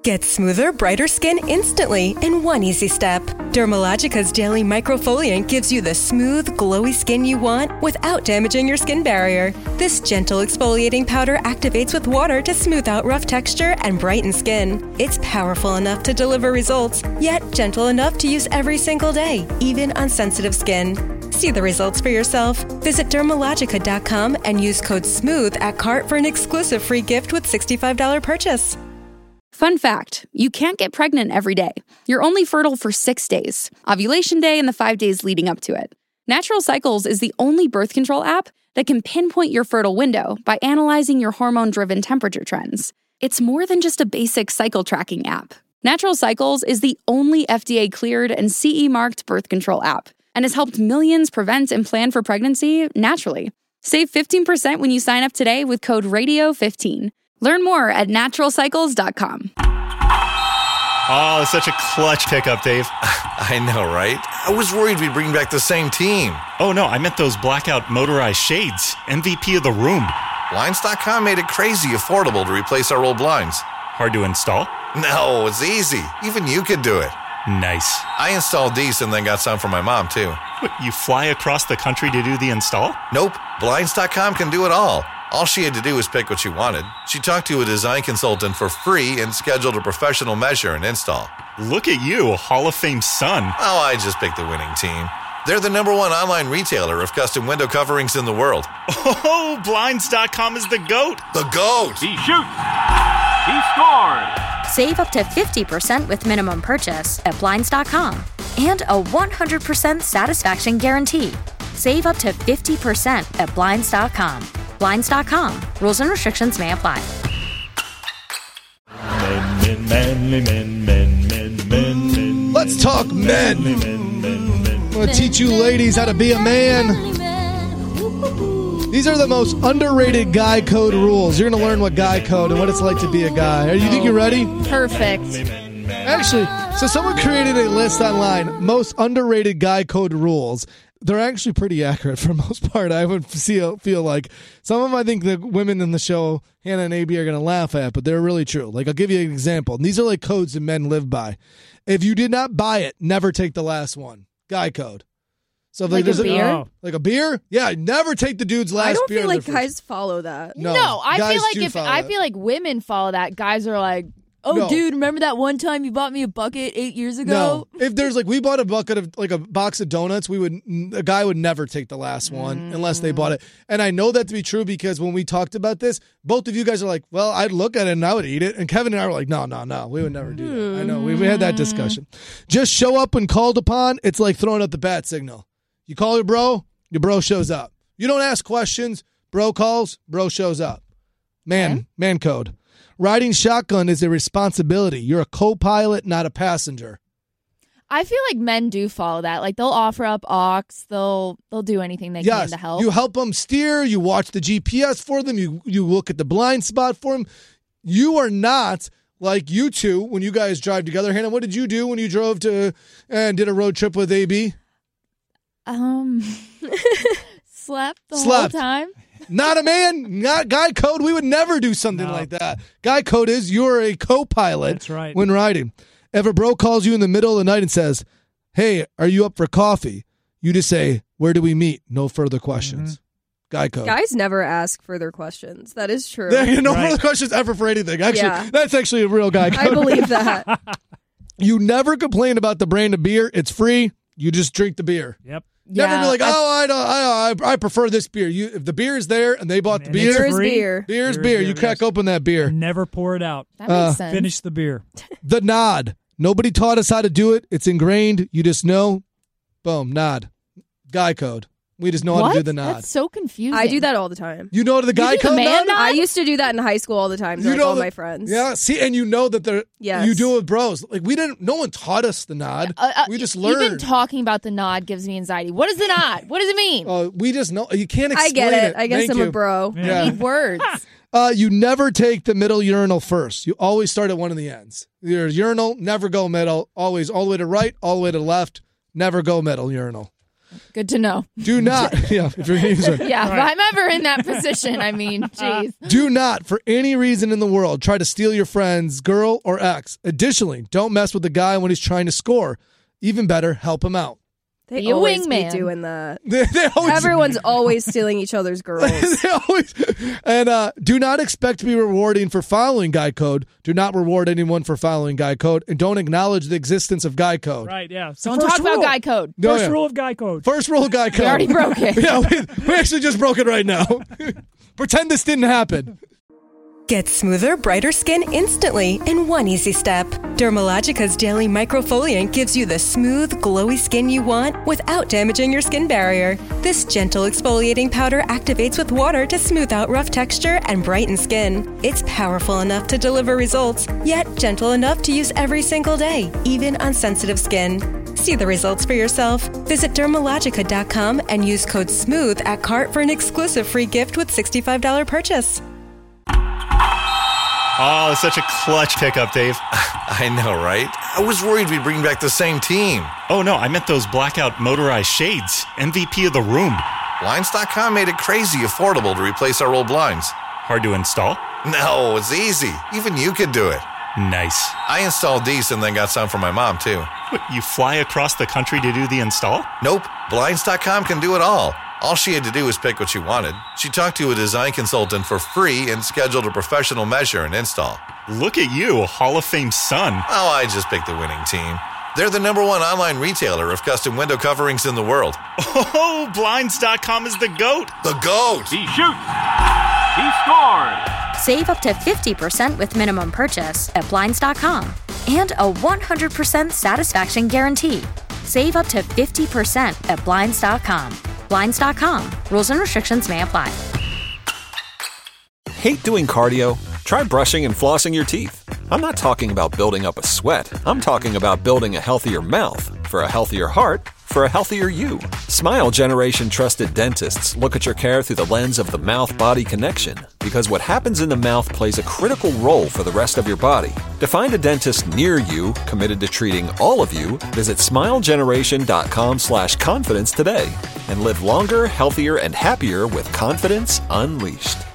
Get smoother, brighter skin instantly in one easy step. Dermalogica's daily microfoliant gives you the smooth, glowy skin you want without damaging your skin barrier. This gentle exfoliating powder activates with water to smooth out rough texture and brighten skin. It's powerful enough to deliver results, yet gentle enough to use every single day, even on sensitive skin. See the results for yourself. Visit Dermalogica.com and use code SMOOTH at cart for an exclusive free gift with $65 purchase. Fun fact, you can't get pregnant every day. You're only fertile for 6 days, ovulation day and the 5 days leading up to it. Natural Cycles is the only birth control app that can pinpoint your fertile window by analyzing your hormone-driven temperature trends. It's more than just a basic cycle tracking app. Natural Cycles is the only FDA-cleared and CE-marked birth control app and has helped millions prevent and plan for pregnancy naturally. Save 15% when you sign up today with code RADIO15. Learn more at naturalcycles.com. Oh, such a clutch pickup, Dave. I know, right? I was worried we'd bring back the same team. Oh, no, I meant those blackout motorized shades. MVP of the room. Blinds.com made it crazy affordable to replace our old blinds. Hard to install? No, it's easy. Even you could do it. Nice. I installed these and then got some for my mom, too. What, you fly across the country to do the install? Nope. Blinds.com can do it all. All she had to do was pick what she wanted. She talked to a design consultant for free and scheduled a professional measure and install. Look at you, a Hall of Fame son. Oh, I just picked the winning team. They're the #1 online retailer of custom window coverings in the world. Oh, Blinds.com is the GOAT. The GOAT! He shoots. He scores. Save up to 50% with minimum purchase at Blinds.com. And a 100% satisfaction guarantee. Save up to 50% at Blinds.com. Blinds.com. Rules and restrictions may apply. Men. Let's talk men. I'm going to teach you ladies how to be a man. These are the most underrated guy code rules. You're going to learn what guy code and what it's like to be a guy. You think you're ready? Perfect. Actually, so someone created a list online, most underrated guy code rules. They're actually pretty accurate for the most part. I would feel like some of them I think the women in the show, Hannah and AB, are going to laugh at, but they're really true. Like, I'll give you an example. And these are like codes that men live by. If you did not buy it, never take the last one. Guy code. So if like a beer? Like a beer? Yeah, never take the dude's last beer. I don't beer feel like guys follow that. No, I feel like women follow that. Guys are like, dude, remember that one time you bought me a bucket 8 years ago? No. If there's like, we bought a bucket of like a box of donuts, a guy would never take the last one unless they bought it. And I know that to be true because when we talked about this, both of you guys are like, well, I'd look at it and I would eat it. And Kevin and I were like, no, we would never do that. I know. We had that discussion. Just show up when called upon. It's like throwing up the bat signal. You call your bro shows up. You don't ask questions. Bro calls, bro shows up. Man code. Riding shotgun is a responsibility. You're a co-pilot, not a passenger. I feel like men do follow that. Like, they'll offer up aux. They'll do anything they can to help. You help them steer. You watch the GPS for them. You look at the blind spot for them. You are not like you two when you guys drive together. Hannah, what did you do when you drove to and did a road trip with AB? Slept the whole time. Not a man, not guy code. We would never do something like that. Guy code is you're a co-pilot. That's right. When riding. If a bro calls you in the middle of the night and says, hey, are you up for coffee? You just say, where do we meet? No further questions. Guy code. Guys never ask further questions. That is true. No further questions ever for anything. Actually, that's actually a real guy code. I believe that. You never complain about the brand of beer. It's free. You just drink the beer. Yep. Never be like, I prefer this beer. If the beer is there and they bought the beer, beer is beer. You crack open that beer. Never pour it out. That makes sense. Finish the beer. The nod. Nobody taught us how to do it. It's ingrained. You just know. Boom, nod. Guy code. We just know how to do the nod. That's so confusing. I do that all the time. You know the guy code nod? I used to do that in high school all the time to all my friends. Yeah, see, and you know that you do it with bros. Like, no one taught us the nod. We just learned. Even talking about the nod gives me anxiety. What is the nod? What does it mean? We just know. You can't explain I get it. I guess Thank I'm you. a bro. Yeah. I need words. You never take the middle urinal first. You always start at one of the ends. Your urinal, never go middle. Always all the way to right, all the way to left. Never go middle urinal. Good to know. Do not. Yeah, if you're user. Yeah, if I'm ever in that position, I mean, jeez. Do not, for any reason in the world, try to steal your friend's girl or ex. Additionally, don't mess with the guy when he's trying to score. Even better, help him out. They Be a always wingman. be doing that. They always, Everyone's always stealing each other's girls. they always, and do not expect to be rewarding for following Guy Code. Do not reward anyone for following Guy Code, and don't acknowledge the existence of Guy Code. Right, yeah. Don't talk about Guy Code. First rule of Guy Code. First rule of Guy Code. We already broke it. Yeah, we actually just broke it right now. Pretend this didn't happen. Get smoother, brighter skin instantly in one easy step. Dermalogica's Daily Microfoliant gives you the smooth, glowy skin you want without damaging your skin barrier. This gentle exfoliating powder activates with water to smooth out rough texture and brighten skin. It's powerful enough to deliver results, yet gentle enough to use every single day, even on sensitive skin. See the results for yourself. Visit Dermalogica.com and use code SMOOTH at cart for an exclusive free gift with $65 purchase. Oh, such a clutch pickup, Dave. I know, right? I was worried we'd bring back the same team. Oh, no, I meant those blackout motorized shades. MVP of the room. Blinds.com made it crazy affordable to replace our old blinds. Hard to install? No, it's easy. Even you could do it. Nice. I installed these and then got some for my mom, too. What, you fly across the country to do the install? Nope. Blinds.com can do it all. All she had to do was pick what she wanted. She talked to a design consultant for free and scheduled a professional measure and install. Look at you, Hall of Fame son. Oh, I just picked the winning team. They're the #1 online retailer of custom window coverings in the world. Oh, Blinds.com is the GOAT. The GOAT! He shoots. He scores. Save up to 50% with minimum purchase at Blinds.com. And a 100% satisfaction guarantee. Save up to 50% at Blinds.com. Blinds.com. Rules and restrictions may apply. Hate doing cardio? Try brushing and flossing your teeth. I'm not talking about building up a sweat. I'm talking about building a healthier mouth. For a healthier heart, for a healthier you. Smile Generation trusted dentists look at your care through the lens of the mouth-body connection, because what happens in the mouth plays a critical role for the rest of your body. To find a dentist near you committed to treating all of you, visit smilegeneration.com/confidence today and live longer, healthier, and happier with confidence unleashed.